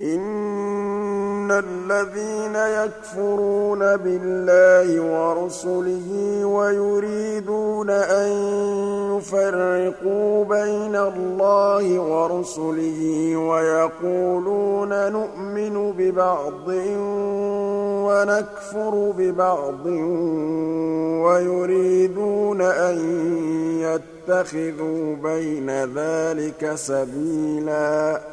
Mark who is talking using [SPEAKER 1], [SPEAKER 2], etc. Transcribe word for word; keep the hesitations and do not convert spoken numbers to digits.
[SPEAKER 1] إِنَّ الَّذِينَ يَكْفُرُونَ بِاللَّهِ وَرُسُلِهِ وَيُرِيدُونَ أَن يُفَرِّقُوا بَيْنَ اللَّهِ وَرُسُلِهِ وَيَقُولُونَ نُؤْمِنُ بِبَعْضٍ وَنَكْفُرُ بِبَعْضٍ وَيُرِيدُونَ أَن يَتَّخِذُوا بَيْنَ ذَٰلِكَ سَبِيلًا